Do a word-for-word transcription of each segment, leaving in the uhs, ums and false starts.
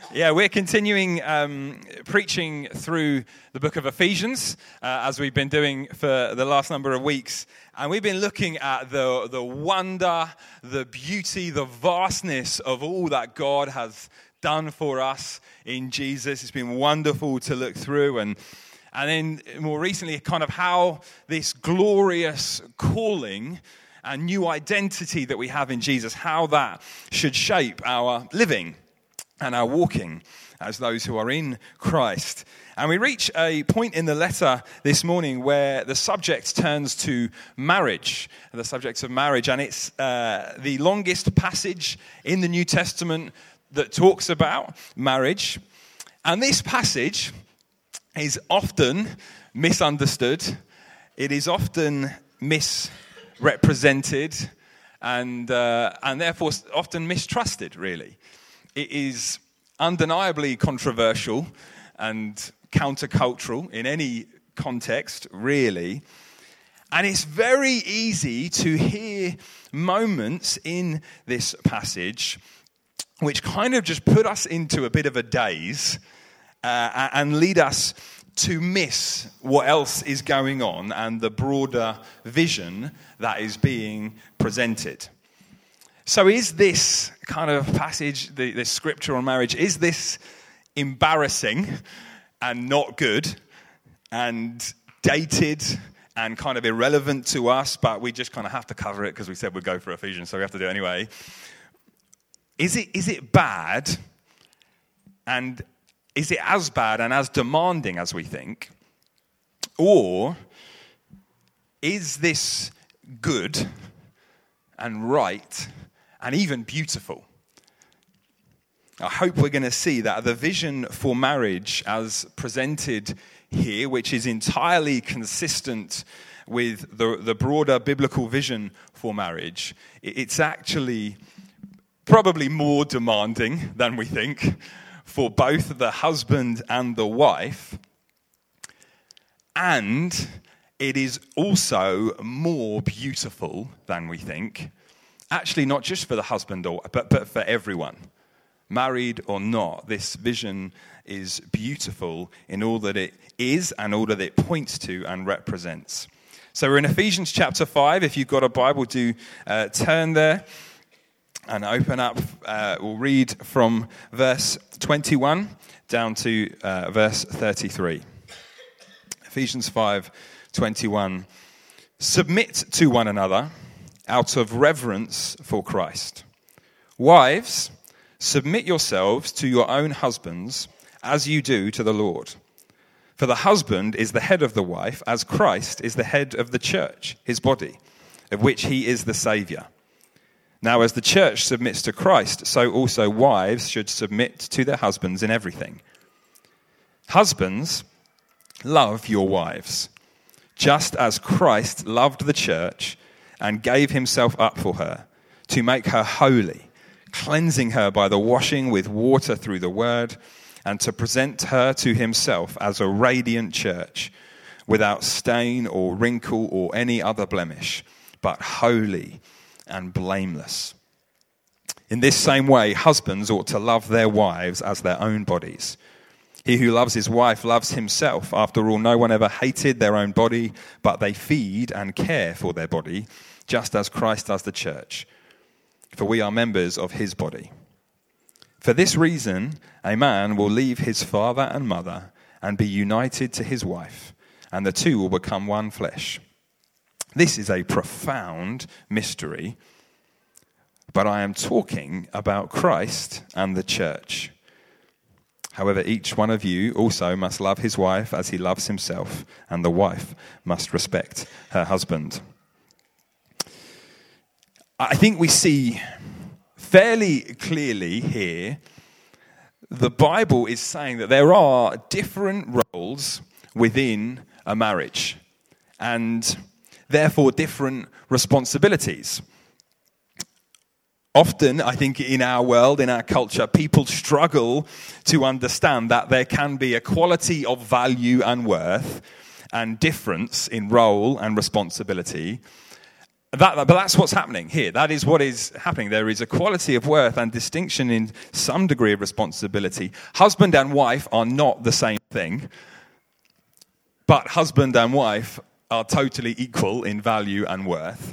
Yeah, we're continuing um, preaching through the book of Ephesians, uh, as we've been doing for the last number of weeks. And we've been looking at the, the wonder, the beauty, the vastness of all that God has done for us in Jesus. It's been wonderful to look through. And, and then more recently, kind of how this glorious calling and new identity that we have in Jesus, how that should shape our living and our walking as those who are in Christ. And we reach a point in the letter this morning where the subject turns to marriage, the subject of marriage. And it's uh, the longest passage in the New Testament that talks about marriage. And this passage is often misunderstood. It is often misrepresented and, uh, and therefore often mistrusted, really. It is undeniably controversial and countercultural in any context, really. And it's very easy to hear moments in this passage which kind of just put us into a bit of a daze uh, and lead us to miss what else is going on and the broader vision that is being presented. So is this kind of passage, the, this scripture on marriage, is this embarrassing and not good and dated and kind of irrelevant to us, but we just kind of have to cover it because we said we'd go for Ephesians, so we have to do it anyway? Is it is it bad, and is it as bad and as demanding as we think? Or is this good and right and even beautiful? I hope we're going to see that the vision for marriage as presented here, which is entirely consistent with the, the broader biblical vision for marriage, it's actually probably more demanding than we think for both the husband and the wife. And it is also more beautiful than we think. Actually, not just for the husband, or but, but for everyone. Married or not, this vision is beautiful in all that it is and all that it points to and represents. So we're in Ephesians chapter five. If you've got a Bible, do uh, turn there and open up. Uh, we'll read from verse twenty-one down to uh, verse thirty-three. Ephesians five twenty-one. Submit to one another out of reverence for Christ. Wives, submit yourselves to your own husbands as you do to the Lord. For the husband is the head of the wife, as Christ is the head of the church, his body, of which he is the Saviour. Now, as the church submits to Christ, so also wives should submit to their husbands in everything. Husbands, love your wives, just as Christ loved the church and gave himself up for her, to make her holy, cleansing her by the washing with water through the word, and to present her to himself as a radiant church, without stain or wrinkle or any other blemish, but holy and blameless. In this same way, husbands ought to love their wives as their own bodies. He who loves his wife loves himself. After all, no one ever hated their own body, but they feed and care for their body, just as Christ does the church. For we are members of his body. For this reason, a man will leave his father and mother and be united to his wife, and the two will become one flesh. This is a profound mystery, but I am talking about Christ and the church. However, each one of you also must love his wife as he loves himself, and the wife must respect her husband. I think we see fairly clearly here, the Bible is saying that there are different roles within a marriage, and therefore different responsibilities. Often, I think in our world, in our culture, people struggle to understand that there can be equality of value and worth and difference in role and responsibility. That, but that's what's happening here. That is what is happening. There is equality of worth and distinction in some degree of responsibility. Husband and wife are not the same thing, but husband and wife are totally equal in value and worth.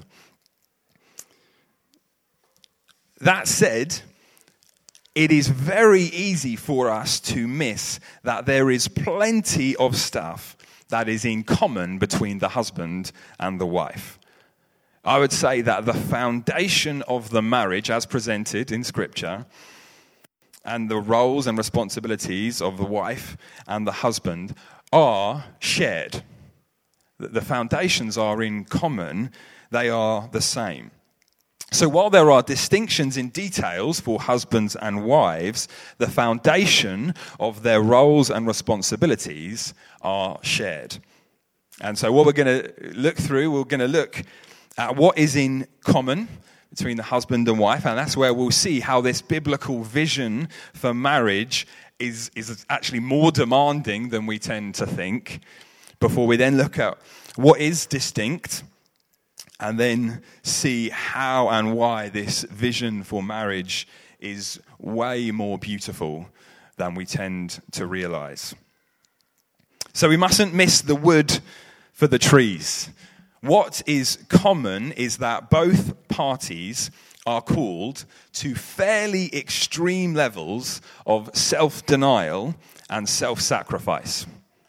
That said, it is very easy for us to miss that there is plenty of stuff that is in common between the husband and the wife. I would say that the foundation of the marriage as presented in Scripture and the roles and responsibilities of the wife and the husband are shared. The foundations are in common. They are the same. So while there are distinctions in details for husbands and wives, the foundation of their roles and responsibilities are shared. And so what we're going to look through, we're going to look at what is in common between the husband and wife, and that's where we'll see how this biblical vision for marriage is, is actually more demanding than we tend to think, before we then look at what is distinct, and then see how and why this vision for marriage is way more beautiful than we tend to realize. So we mustn't miss the wood for the trees. What is common is that both parties are called to fairly extreme levels of self-denial and self-sacrifice.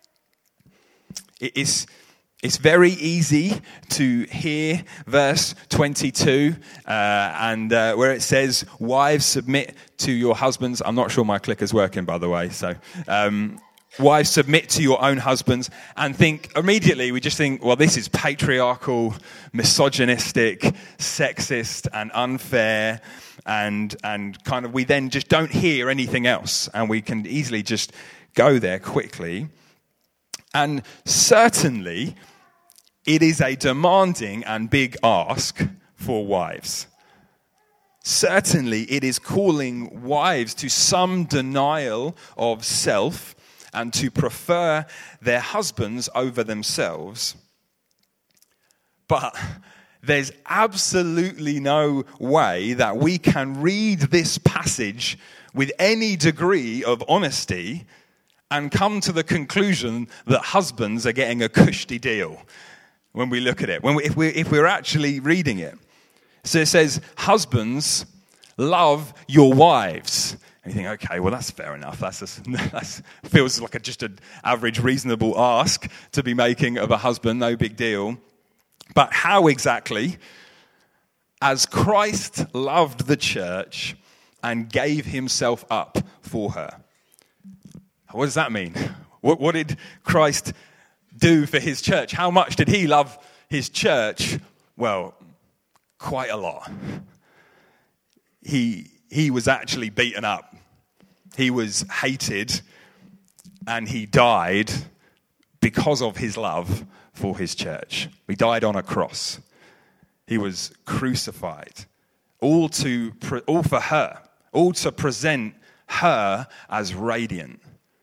It is, it's very easy to hear verse twenty-two, uh, and uh, where it says, "Wives, submit to your husbands." I'm not sure my clicker's working, by the way, so... Um, Wives, submit to your own husbands, and think immediately, we just think, well, this is patriarchal, misogynistic, sexist, and unfair, and and kind of we then just don't hear anything else, and we can easily just go there quickly. And certainly, it is a demanding and big ask for wives. Certainly, it is calling wives to some denial of self, and to prefer their husbands over themselves. But there's absolutely no way that we can read this passage with any degree of honesty and come to the conclusion that husbands are getting a cushy deal when we look at it, when we, if, we're, if we're actually reading it. So it says, "Husbands, love your wives." And you think, okay, well, that's fair enough. That's that feels like a, just an average, reasonable ask to be making of a husband. No big deal. But how exactly? As Christ loved the church and gave himself up for her. What does that mean? What, what did Christ do for his church? How much did he love his church? Well, quite a lot. He he was actually beaten up. He was hated, and he died because of his love for his church. He died on a cross. He was crucified, all to all for her, all to present her as radiant.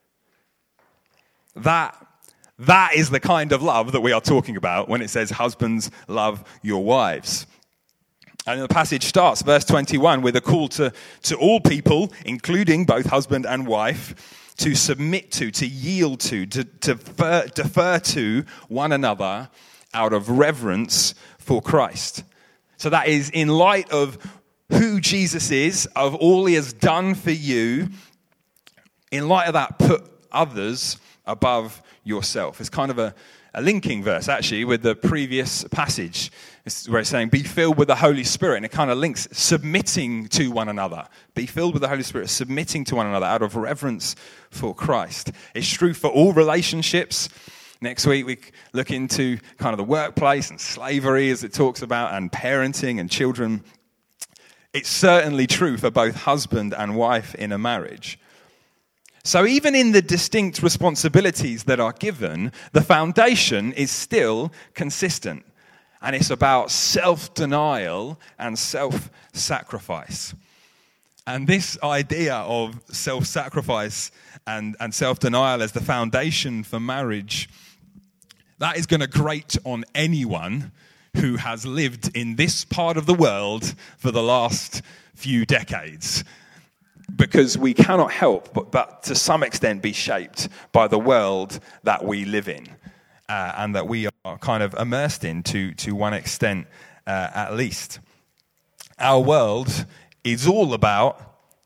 That that is the kind of love that we are talking about when it says, "Husbands, love your wives." And the passage starts, verse twenty-one, with a call to, to all people, including both husband and wife, to submit to, to yield to, to, to defer, defer to one another out of reverence for Christ. So that is in light of who Jesus is, of all he has done for you. In light of that, put others above yourself. It's kind of a, a linking verse, actually, with the previous passage. It's where it's saying, be filled with the Holy Spirit. And it kind of links submitting to one another. Be filled with the Holy Spirit, submitting to one another out of reverence for Christ. It's true for all relationships. Next week, we look into kind of the workplace and slavery, as it talks about, and parenting and children. It's certainly true for both husband and wife in a marriage. So even in the distinct responsibilities that are given, the foundation is still consistent. And it's about self-denial and self-sacrifice. And this idea of self-sacrifice and, and self-denial as the foundation for marriage, that is going to grate on anyone who has lived in this part of the world for the last few decades. Because we cannot help but, but to some extent be shaped by the world that we live in uh, and that we are kind of immersed in to, to one extent uh, at least. Our world is all about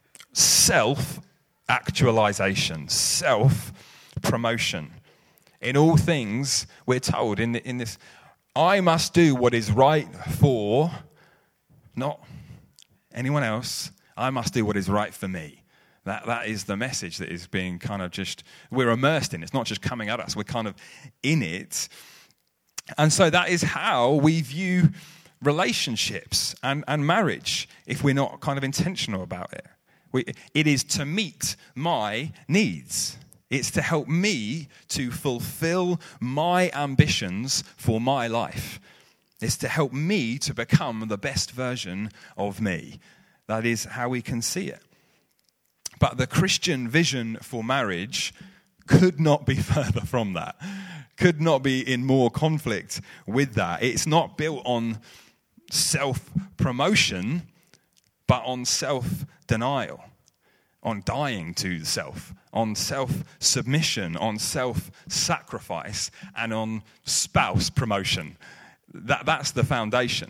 self-actualization, self-promotion. In all things, we're told in, the, in this, I must do what is right for, not anyone else. I must do what is right for me. That that is the message that is being kind of just, we're immersed in. It's not just coming at us. We're kind of in it. And so that is how we view relationships and, and marriage if we're not kind of intentional about it. We, it is to meet my needs. It's to help me to fulfill my ambitions for my life. It's to help me to become the best version of me. That is how we can see it. But the Christian vision for marriage could not be further from that. Could not be in more conflict with that. It's not built on self-promotion, but on self-denial, on dying to self, on self-submission, on self-sacrifice, and on spouse promotion. That, that's the foundation.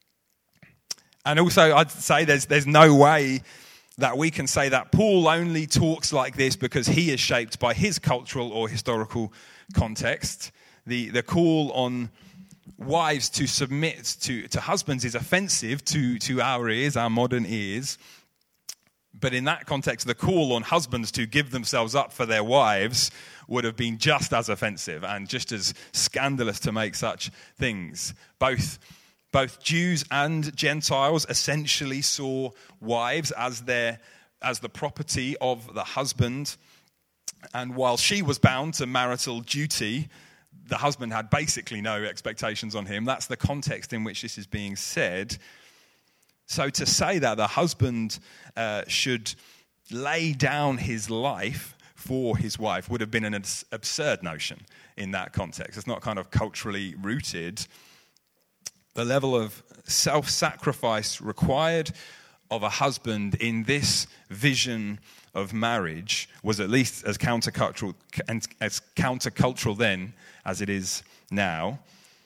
And also, I'd say there's there's no way that we can say that Paul only talks like this because he is shaped by his cultural or historical context. The the call on wives to submit to, to husbands is offensive to, to our ears, our modern ears. But in that context, the call on husbands to give themselves up for their wives would have been just as offensive and just as scandalous to make such things. Both Both Jews and Gentiles essentially saw wives as their as the property of the husband. And while she was bound to marital duty, the husband had basically no expectations on him. That's the context in which this is being said. So to say that the husband uh, should lay down his life for his wife would have been an absurd notion in that context. It's not kind of culturally rooted. The level of self-sacrifice required of a husband in this vision of marriage was at least as countercultural, as countercultural then as it is now.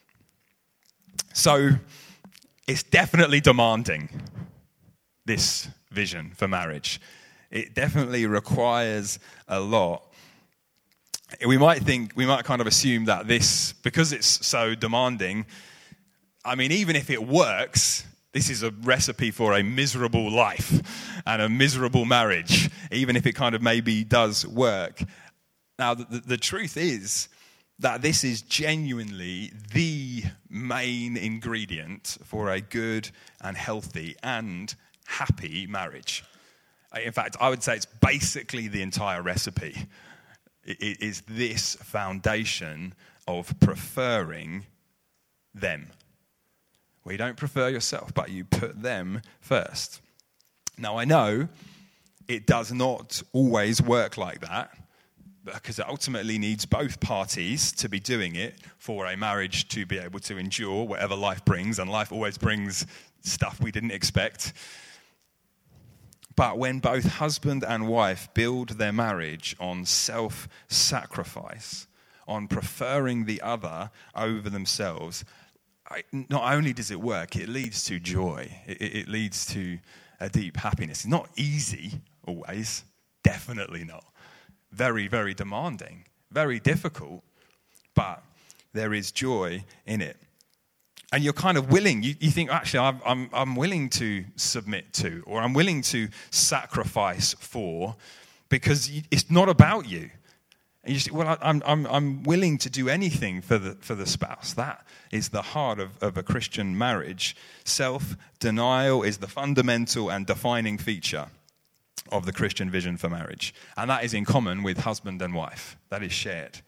So it's definitely demanding, this vision for marriage. It definitely requires a lot. We might think, we might kind of assume that this, because it's so demanding, I mean, even if it works, this is a recipe for a miserable life and a miserable marriage, even if it kind of maybe does work. Now, the, the truth is that this is genuinely the main ingredient for a good and healthy and happy marriage. In fact, I would say it's basically the entire recipe. It is this foundation of preferring them. Well, you don't prefer yourself, but you put them first. Now, I know it does not always work like that, because it ultimately needs both parties to be doing it for a marriage to be able to endure whatever life brings, and life always brings stuff we didn't expect. But when both husband and wife build their marriage on self-sacrifice, on preferring the other over themselves, not only does it work, it leads to joy. It, it leads to a deep happiness. It's not easy always, definitely not. Very, very demanding, very difficult, but there is joy in it. And you're kind of willing, you, you think, actually, I'm, I'm, I'm willing to submit to, or I'm willing to sacrifice for, because it's not about you. And you say, well, I'm, I'm, I'm willing to do anything for the, for the spouse. That is the heart of, of a Christian marriage. Self-denial is the fundamental and defining feature of the Christian vision for marriage. And that is in common with husband and wife. That is shared.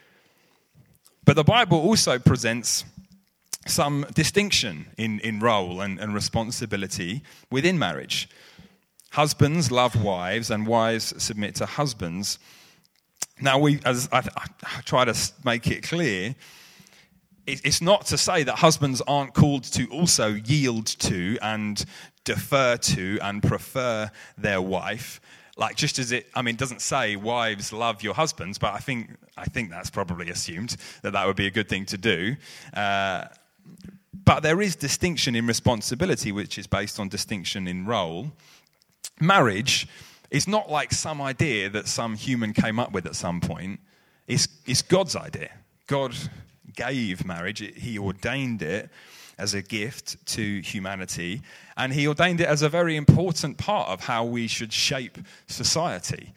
But the Bible also presents some distinction in, in role and, and responsibility within marriage. Husbands love wives and wives submit to husbands. Now, we, as I, I try to make it clear, it's not to say that husbands aren't called to also yield to and defer to and prefer their wife. Like, just as it, I mean, it doesn't say wives love your husbands, but I think I think that's probably assumed that that would be a good thing to do. Uh, but there is distinction in responsibility, which is based on distinction in role. Marriage is not like some idea that some human came up with at some point. It's, it's God's idea. God gave marriage. He ordained it as a gift to humanity, and he ordained it as a very important part of how we should shape society.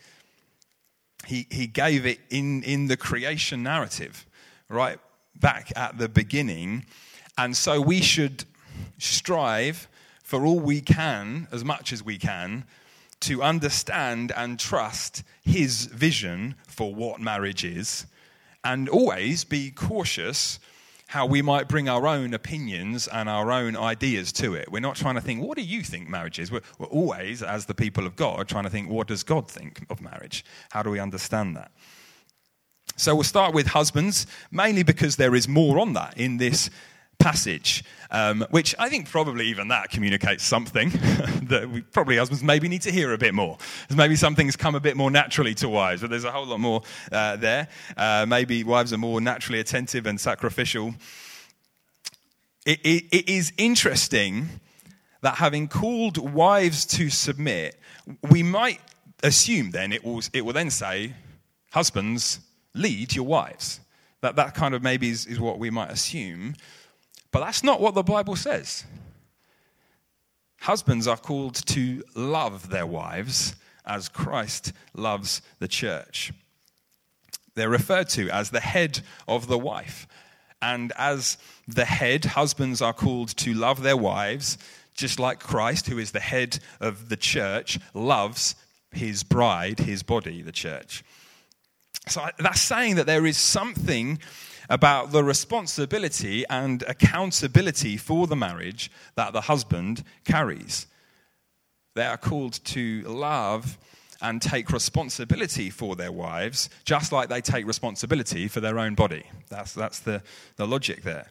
He he gave it in, in the creation narrative, right back at the beginning, and so we should strive for all we can, as much as we can, to understand and trust his vision for what marriage is, and always be cautious how we might bring our own opinions and our own ideas to it. We're not trying to think, what do you think marriage is? We're, we're always, as the people of God, trying to think, what does God think of marriage? How do we understand that? So we'll start with husbands, mainly because there is more on that in this passage, um, which I think probably even that communicates something that we probably husbands maybe need to hear a bit more. Maybe some things come a bit more naturally to wives, but there's a whole lot more uh, there. Uh, maybe wives are more naturally attentive and sacrificial. It, it, it is interesting that having called wives to submit, we might assume then it will, it will then say, husbands, lead your wives. That, that kind of maybe is, is what we might assume. But that's not what the Bible says. Husbands are called to love their wives as Christ loves the church. They're referred to as the head of the wife. And as the head, husbands are called to love their wives, just like Christ, who is the head of the church, loves his bride, his body, the church. So that's saying that there is something about the responsibility and accountability for the marriage that the husband carries. They are called to love and take responsibility for their wives, just like they take responsibility for their own body. That's that's the, the logic there.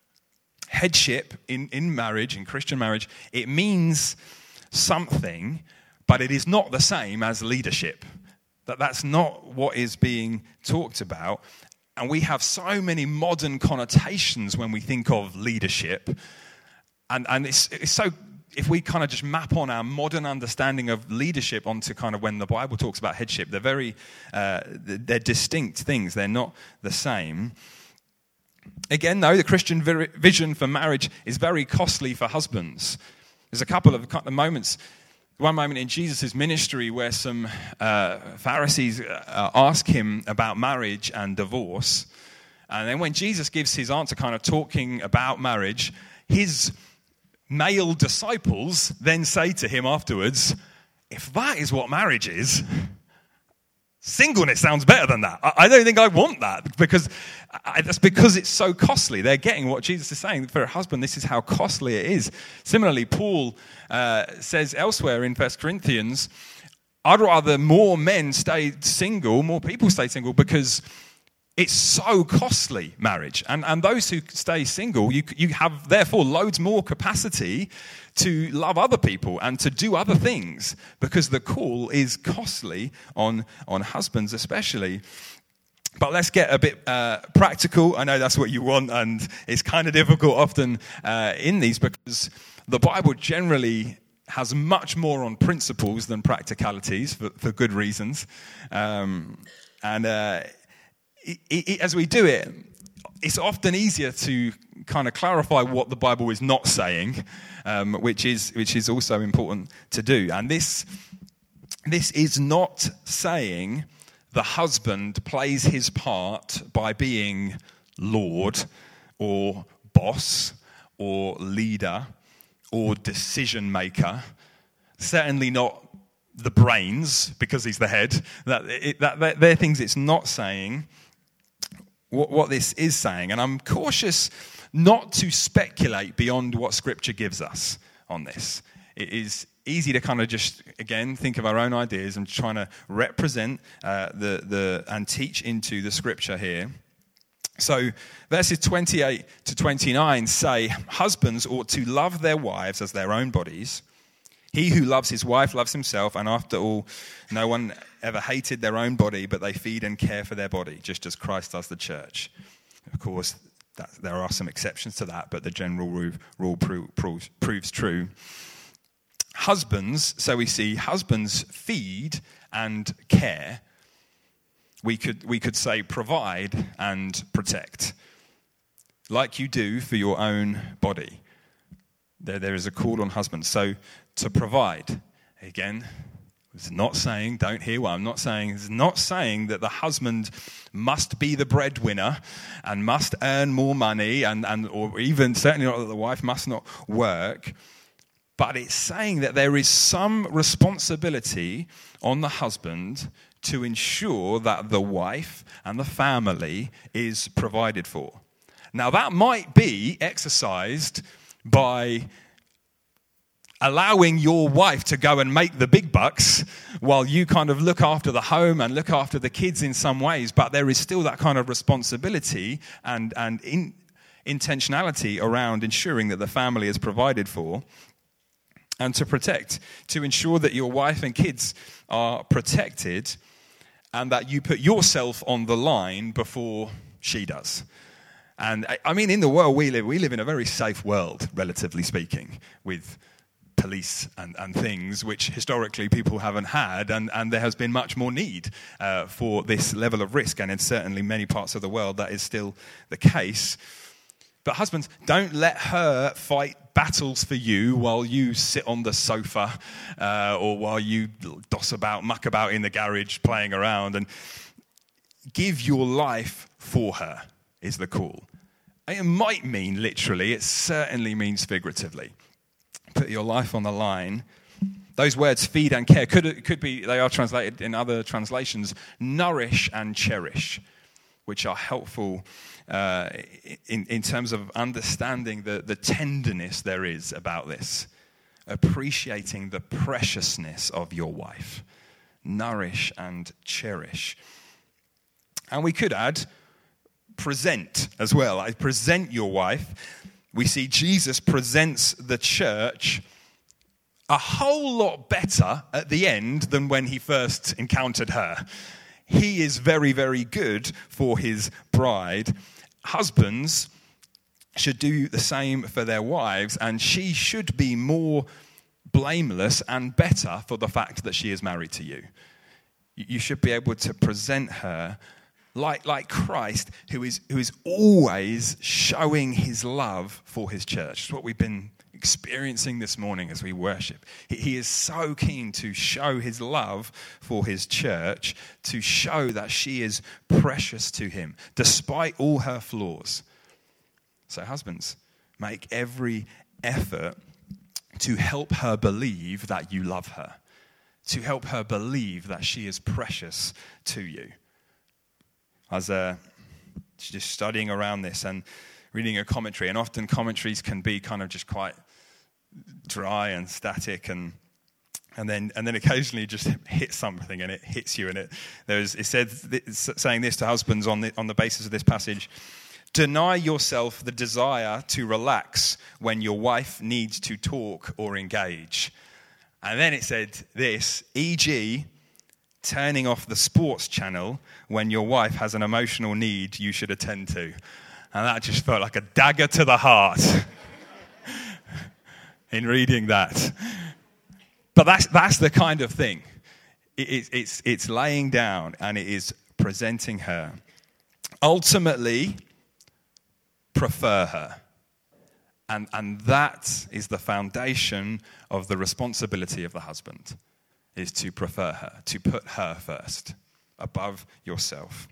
Headship in, in marriage, in Christian marriage, it means something, but it is not the same as leadership. That that's not what is being talked about. And we have so many modern connotations when we think of leadership. And, and it's, it's so, if we kind of just map on our modern understanding of leadership onto kind of when the Bible talks about headship, they're very, uh, they're distinct things. They're not the same. Again, though, the Christian vision for marriage is very costly for husbands. There's a couple of, couple of moments. One moment in Jesus' ministry where some uh, Pharisees uh, ask him about marriage and divorce. And then when Jesus gives his answer kind of talking about marriage, his male disciples then say to him afterwards, if that is what marriage is, singleness sounds better than that. I, I don't think I want that because I, that's because it's so costly. They're getting what Jesus is saying. For a husband, this is how costly it is. Similarly, Paul uh, says elsewhere in First Corinthians, I'd rather more men stay single, more people stay single because it's so costly, marriage. And and those who stay single, you you have therefore loads more capacity to love other people and to do other things because the call is costly on, on husbands especially. But let's get a bit uh, practical. I know that's what you want, and it's kind of difficult often uh, in these because the Bible generally has much more on principles than practicalities for, for good reasons. Um, and uh, it, it, as we do it, it's often easier to kind of clarify what the Bible is not saying, um, which is which is also important to do. And this this is not saying the husband plays his part by being Lord or boss or leader or decision maker. Certainly not the brains, because he's the head. That, it, that, that they're things it's not saying. What, what this is saying, and I'm cautious not to speculate beyond what Scripture gives us on this. It is easy to kind of just, again, think of our own ideas and trying to represent uh, the the and teach into the Scripture here. So verses twenty-eight to twenty-nine say, husbands ought to love their wives as their own bodies. He who loves his wife loves himself, and after all, no one ever hated their own body, but they feed and care for their body, just as Christ does the church. Of course, that, there are some exceptions to that, but the general rule, rule pro, pro, proves true. Husbands, so we see husbands feed and care. We could we could say provide and protect, like you do for your own body. There there is a call on husbands. So to provide, again, it's not saying, don't hear what I'm not saying, it's not saying that the husband must be the breadwinner and must earn more money, and, and or even certainly not that the wife must not work. But it's saying that there is some responsibility on the husband to ensure that the wife and the family is provided for. Now, that might be exercised by allowing your wife to go and make the big bucks while you kind of look after the home and look after the kids in some ways, but there is still that kind of responsibility and, and in, intentionality around ensuring that the family is provided for. And to protect, to ensure that your wife and kids are protected and that you put yourself on the line before she does. And I mean, in the world we live, we live in a very safe world, relatively speaking, with police and, and things which historically people haven't had, and, and there has been much more need uh, for this level of risk, and in certainly many parts of the world that is still the case. But husbands, don't let her fight battles for you while you sit on the sofa uh, or while you doss about, muck about in the garage playing around. And give your life for her is the call. It might mean literally, it certainly means figuratively. Put your life on the line. Those words, feed and care, could, could be, they are translated in other translations, nourish and cherish, which are helpful uh, in, in terms of understanding the, the tenderness there is about this, appreciating the preciousness of your wife. Nourish and cherish. And we could add, present as well. I present your wife. We see Jesus presents the church a whole lot better at the end than when he first encountered her. He is very, very good for his bride. Husbands should do the same for their wives, and she should be more blameless and better for the fact that she is married to you. You should be able to present her like, like Christ, who is, who is always showing his love for his church. It's what we've been experiencing this morning as we worship. He is so keen to show his love for his church, to show that she is precious to him, despite all her flaws. So husbands, make every effort to help her believe that you love her, to help her believe that she is precious to you. I was uh, just studying around this and reading a commentary, and often commentaries can be kind of just quite dry and static, and and then and then occasionally just hit something and it hits you. And it there's it said it's saying this to husbands on the on the basis of this passage: deny yourself the desire to relax when your wife needs to talk or engage. And then it said this, for example, turning off the sports channel when your wife has an emotional need you should attend to. And that just felt like a dagger to the heart in reading that. But that's that's the kind of thing. It, it, it's, it's laying down and it is presenting her. Ultimately, prefer her. And, and that is the foundation of the responsibility of the husband, is to prefer her, to put her first, above yourself.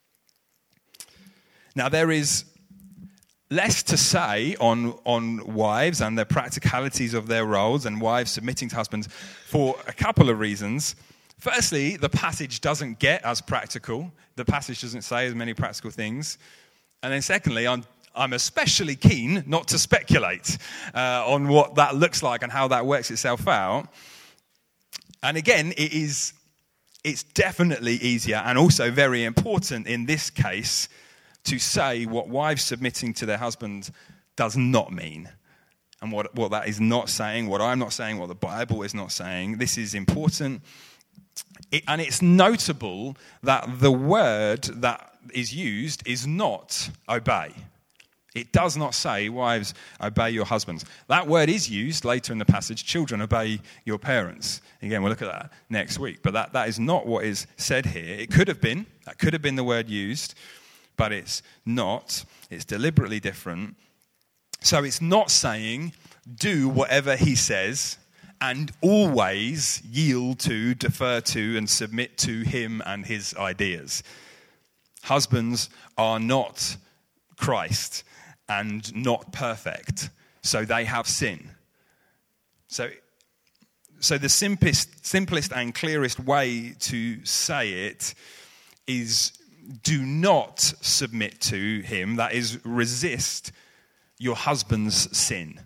Now, there is less to say on, on wives and the practicalities of their roles and wives submitting to husbands for a couple of reasons. Firstly, the passage doesn't get as practical. The passage doesn't say as many practical things. And then secondly, I'm, I'm especially keen not to speculate uh, on what that looks like and how that works itself out. And again, it is, it's definitely easier and also very important in this case to say what wives submitting to their husbands does not mean. And what, what that is not saying, what I'm not saying, what the Bible is not saying. This is important. It, and it's notable that the word that is used is not obey. It does not say, wives, obey your husbands. That word is used later in the passage, children, obey your parents. Again, we'll look at that next week. But that, that is not what is said here. It could have been. That could have been the word used. But it's not. It's deliberately different. So it's not saying, do whatever he says and always yield to, defer to, and submit to him and his ideas. Husbands are not Christ and not perfect, so they have sin. So, so the simplest, simplest and clearest way to say it is do not submit to him, that is, resist your husband's sin.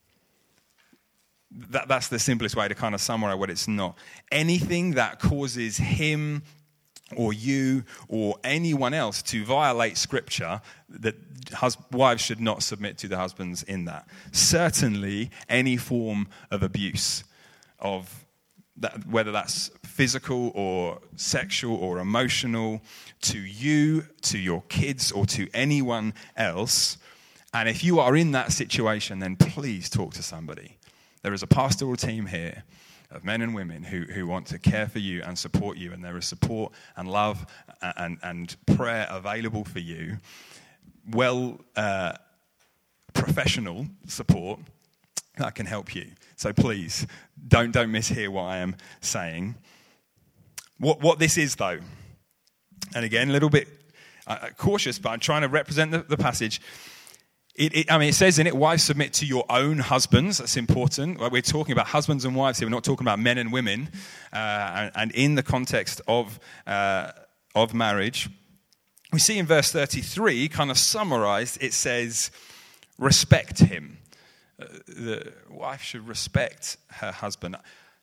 That, that's the simplest way to kind of summarize what it's not. Anything that causes him or you or anyone else to violate Scripture, that hus- wives should not submit to the husbands in that. Certainly any form of abuse, of that, whether that's physical or sexual or emotional, to you, to your kids, or to anyone else. And if you are in that situation, then please talk to somebody. There is a pastoral team here of men and women who, who want to care for you and support you, and there is support and love and, and prayer available for you. Well, uh, professional support that can help you. So please, don't don't mishear what I am saying. What what this is, though, and again, a little bit uh, cautious, but I'm trying to represent the, the passage. It, it, I mean, it says in it, wives submit to your own husbands. That's important. We're talking about husbands and wives here. We're not talking about men and women. Uh, and, and in the context of uh, of marriage, we see in verse thirty-three, kind of summarized, it says, respect him. Uh, the wife should respect her husband.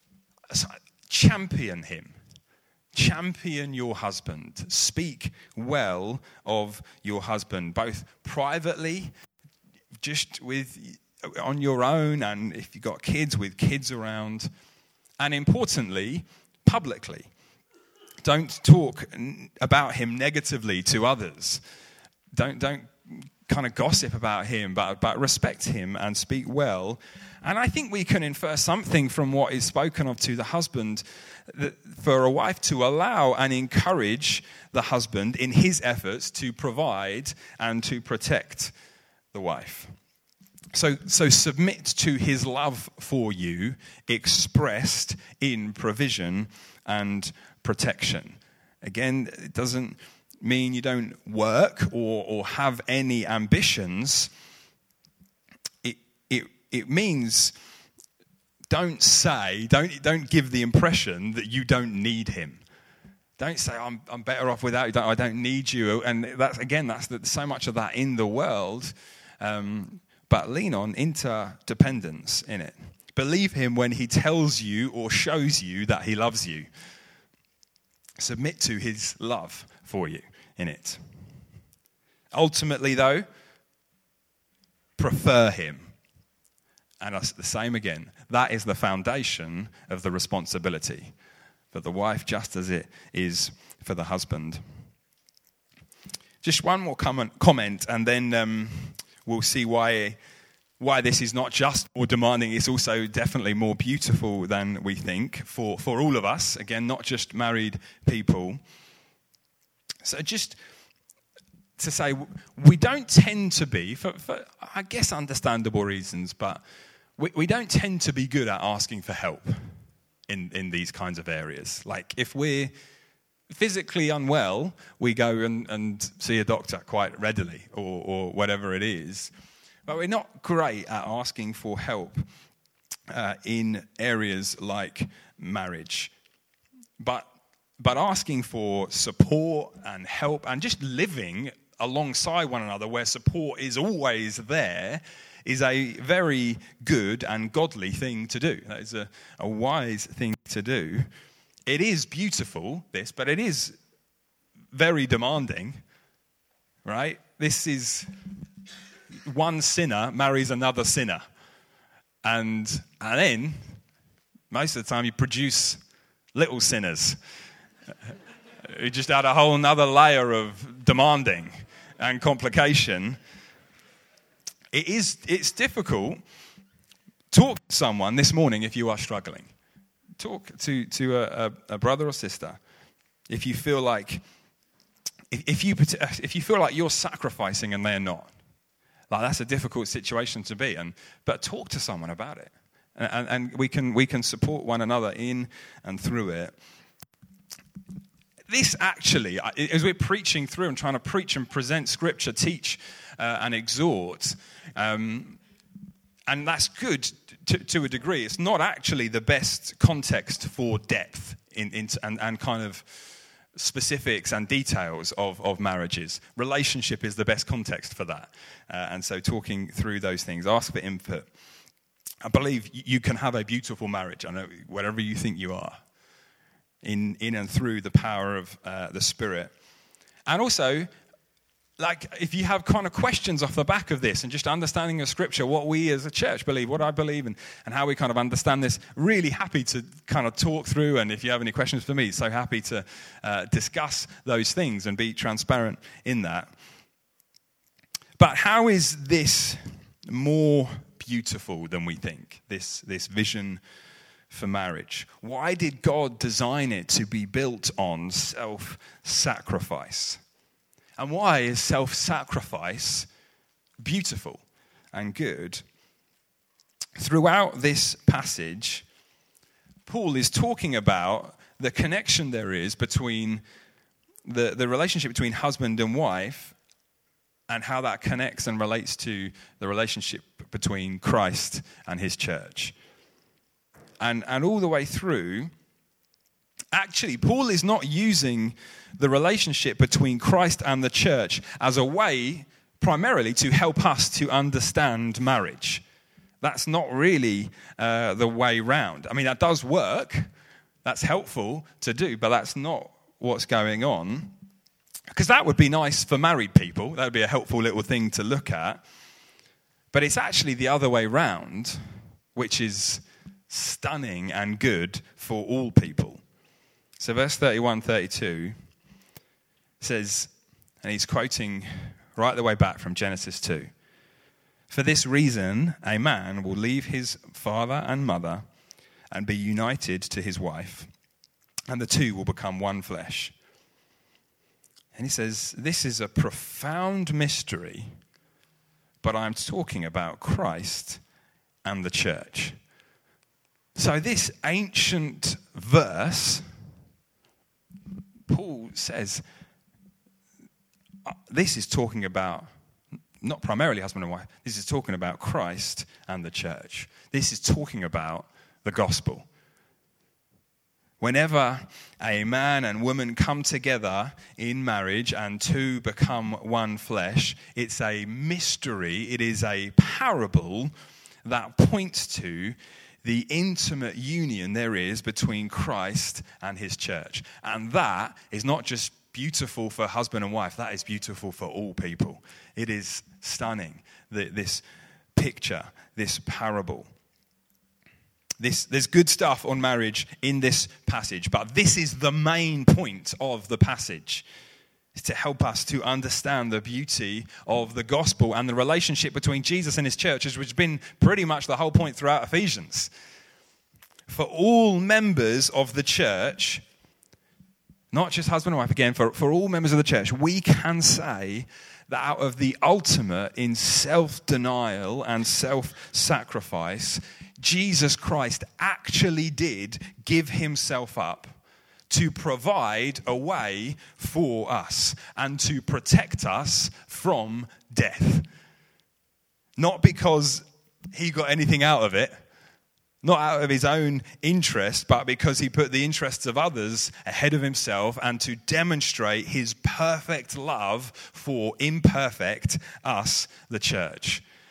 Champion him. Champion your husband. Speak well of your husband, both privately, just with on your own, and if you've got kids, with kids around, and importantly, publicly. Don't talk about him negatively to others. Don't don't kind of gossip about him, but, but respect him and speak well. And I think we can infer something from what is spoken of to the husband, that for a wife to allow and encourage the husband in his efforts to provide and to protect the wife. So, so submit to his love for you, expressed in provision and protection. Again, it doesn't mean you don't work or, or have any ambitions. It, it, it means don't say, don't, don't give the impression that you don't need him. Don't say, I'm, I'm better off without you, don't, I don't need you. And that's, again, that's the, so much of that in the world. Um, but lean on interdependence in it. Believe him when he tells you or shows you that he loves you. Submit to his love for you in it. Ultimately, though, prefer him. And it's the same again. That is the foundation of the responsibility for the wife, just as it is for the husband. Just one more comment, and then um, we'll see why why this is not just more demanding, it's also definitely more beautiful than we think for, for all of us. Again, not just married people. So just to say, we don't tend to be, for, for I guess understandable reasons, but we, we don't tend to be good at asking for help in, in these kinds of areas. Like if we're physically unwell, we go and, and see a doctor quite readily, or, or whatever it is. But we're not great at asking for help uh, in areas like marriage. But but asking for support and help and just living alongside one another where support is always there is a very good and godly thing to do. That is a, a wise thing to do. It is beautiful, this, but it is very demanding, right? this is one sinner marries another sinner. And, and then, most of the time, you produce little sinners. You just add a whole other layer of demanding and complication. It is, it's difficult. Talk to someone this morning if you are struggling. Talk to, to a, a, a brother or sister if you feel like if, if you if you feel like you're sacrificing and they're not. Like, that's a difficult situation to be in. But talk to someone about it, and, and, and we can we can support one another in and through it. This actually, as we're preaching through and trying to preach and present Scripture, teach uh, and exhort, um, and that's good to, to a degree. It's not actually the best context for depth in, in and, and kind of specifics and details of, of marriages. Relationship is the best context for that. Uh, and so talking through those things, ask for input. I believe you can have a beautiful marriage, I know, whatever you think you are, in, in and through the power of uh, the Spirit. And also, like, if you have kind of questions off the back of this and just understanding of Scripture, what we as a church believe, what I believe, and, and how we kind of understand this, really happy to kind of talk through. And if you have any questions for me, so happy to uh, discuss those things and be transparent in that. But how is this more beautiful than we think, this, this vision for marriage? Why did God design it to be built on self-sacrifice? And why is self-sacrifice beautiful and good? Throughout this passage, Paul is talking about the connection there is between the, the relationship between husband and wife and how that connects and relates to the relationship between Christ and his church. And, and all the way through, actually, Paul is not using the relationship between Christ and the church as a way primarily to help us to understand marriage. That's not really uh, the way round. I mean, that does work. That's helpful to do, but that's not what's going on. Because that would be nice for married people. That would be a helpful little thing to look at. But it's actually the other way round, which is stunning and good for all people. So verse thirty-one, thirty-two says, and he's quoting right the way back from Genesis two. For this reason, a man will leave his father and mother and be united to his wife, and the two will become one flesh. And he says, this is a profound mystery, but I'm talking about Christ and the church. So this ancient verse, Paul says, this is talking about, not primarily husband and wife, this is talking about Christ and the church. This is talking about the gospel. Whenever a man and woman come together in marriage and two become one flesh, it's a mystery, it is a parable that points to the intimate union there is between Christ and his church. And that is not just beautiful for husband and wife, that is beautiful for all people. It is stunning, this picture, this parable. This, there's good stuff on marriage in this passage, but this is the main point of the passage. It's to help us to understand the beauty of the gospel and the relationship between Jesus and his church, which has been pretty much the whole point throughout Ephesians. For all members of the church, not just husband and wife, again, for, for all members of the church, we can say that out of the ultimate in self-denial and self-sacrifice, Jesus Christ actually did give himself up to provide a way for us and to protect us from death. Not because he got anything out of it, not out of his own interest, but because he put the interests of others ahead of himself and to demonstrate his perfect love for imperfect us, the church.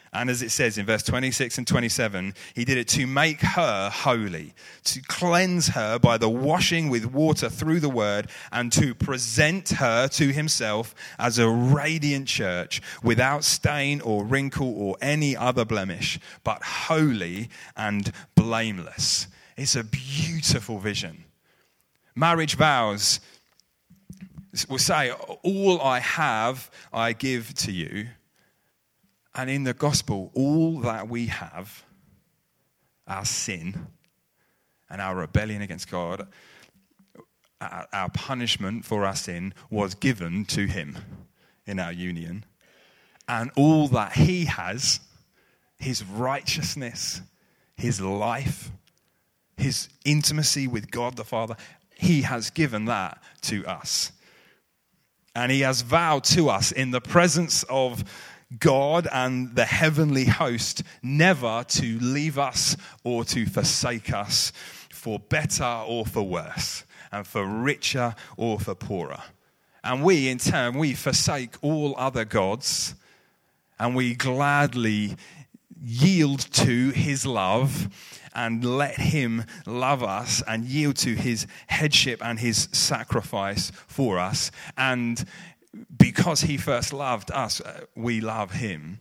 And as it says in verse twenty-six and twenty-seven, he did it to make her holy, to cleanse her by the washing with water through the word, and to present her to himself as a radiant church without stain or wrinkle or any other blemish, but holy and blameless. It's a beautiful vision. Marriage vows will say, all I have, I give to you. And in the gospel, all that we have, our sin and our rebellion against God, our, our punishment for our sin was given to him in our union. And all that he has, his righteousness, his life, his intimacy with God the Father, he has given that to us. And he has vowed to us in the presence of God and the heavenly host never to leave us or to forsake us, for better or for worse, and for richer or for poorer. And we, in turn, we forsake all other gods, and we gladly yield to his love and let him love us and yield to his headship and his sacrifice for us. And because he first loved us, we love him.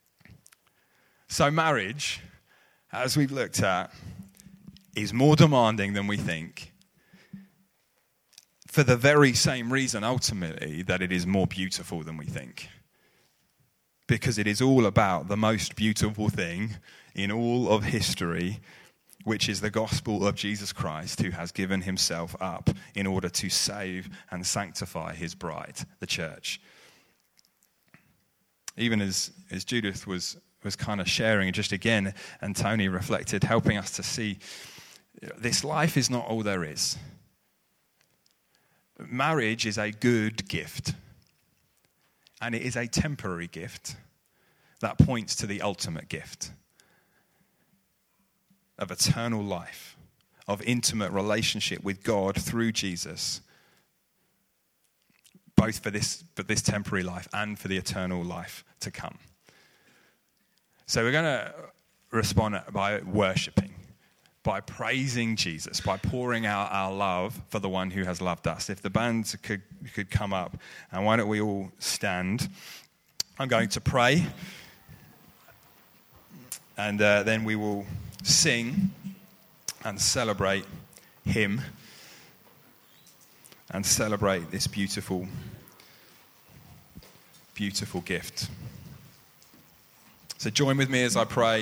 So marriage, as we've looked at, is more demanding than we think, for the very same reason, ultimately, that it is more beautiful than we think. Because it is all about the most beautiful thing in all of history, which is the gospel of Jesus Christ, who has given himself up in order to save and sanctify his bride, the church. Even as, as Judith was, was kind of sharing just again, and Tony reflected, helping us to see this life is not all there is. Marriage is a good gift, and it is a temporary gift that points to the ultimate gift of eternal life, of intimate relationship with God through Jesus, both for this, for this temporary life and for the eternal life to come. So we're going to respond by worshiping, by praising Jesus, by pouring out our love for the one who has loved us. If the band could, could come up, and why don't we all stand? I'm going to pray, and uh, then we will sing and celebrate him and celebrate this beautiful, beautiful gift. So join with me as I pray.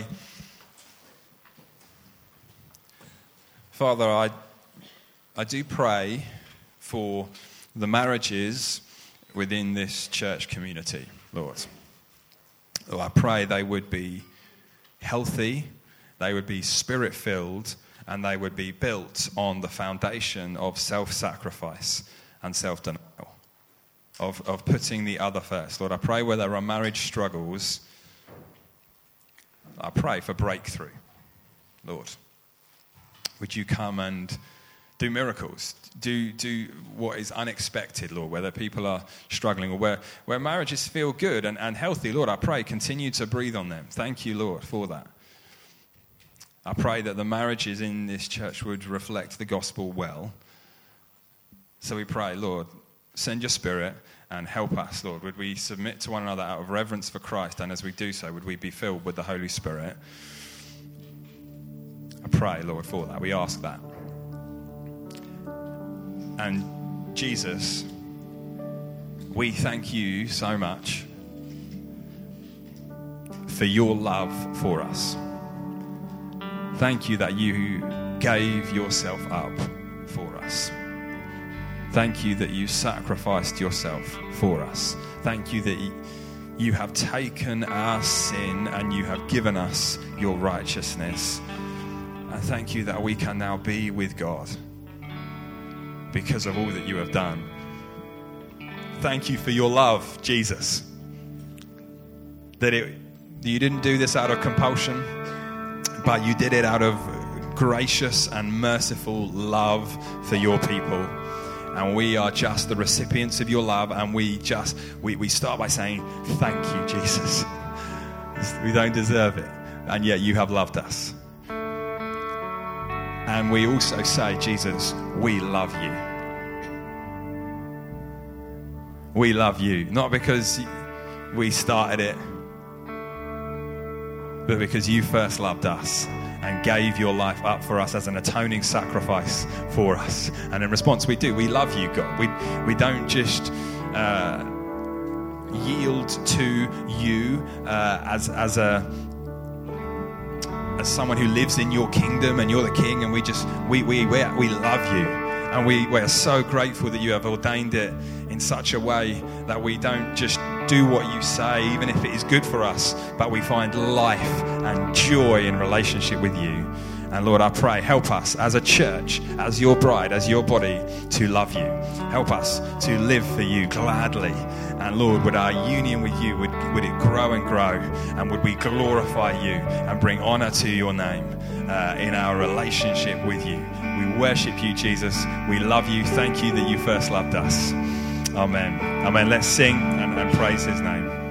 Father, I, I do pray for the marriages within this church community, Lord. Lord, I pray they would be healthy, they would be spirit-filled, and they would be built on the foundation of self-sacrifice and self-denial, of, of putting the other first. Lord, I pray where there are marriage struggles, I pray for breakthrough. Lord, would you come and do miracles, do do what is unexpected, Lord, whether people are struggling or where, where marriages feel good and, and healthy. Lord, I pray, continue to breathe on them. Thank you, Lord, for that. I pray that the marriages in this church would reflect the gospel well. So we pray, Lord, send your spirit and help us, Lord. Would we submit to one another out of reverence for Christ, and as we do so, would we be filled with the Holy Spirit? I pray, Lord, for that. We ask that. And Jesus, we thank you so much for your love for us. Thank you that you gave yourself up for us. Thank you that you sacrificed yourself for us. Thank you that you have taken our sin and you have given us your righteousness. And thank you that we can now be with God because of all that you have done. Thank you for your love, Jesus. That it, you didn't do this out of compulsion, but you did it out of gracious and merciful love for your people. And we are just the recipients of your love, and we just, we, we start by saying, thank you, Jesus. We don't deserve it. And yet you have loved us. And we also say, Jesus, we love you. We love you. Not because we started it, but because you first loved us and gave your life up for us as an atoning sacrifice for us. And in response, we do. We love you, God. We, we don't just uh, yield to you uh, as, as a... as someone who lives in your kingdom and you're the king, and we just we we we, we love you, and we, we are so grateful that you have ordained it in such a way that we don't just do what you say, even if it is good for us, but we find life and joy in relationship with you. And Lord, I pray, help us as a church, as your bride, as your body, to love you. Help us to live for you gladly. And Lord, would our union with you, would, would it grow and grow? And would we glorify you and bring honor to your name uh, in our relationship with you? We worship you, Jesus. We love you. Thank you that you first loved us. Amen. Amen. Let's sing and, and praise his name.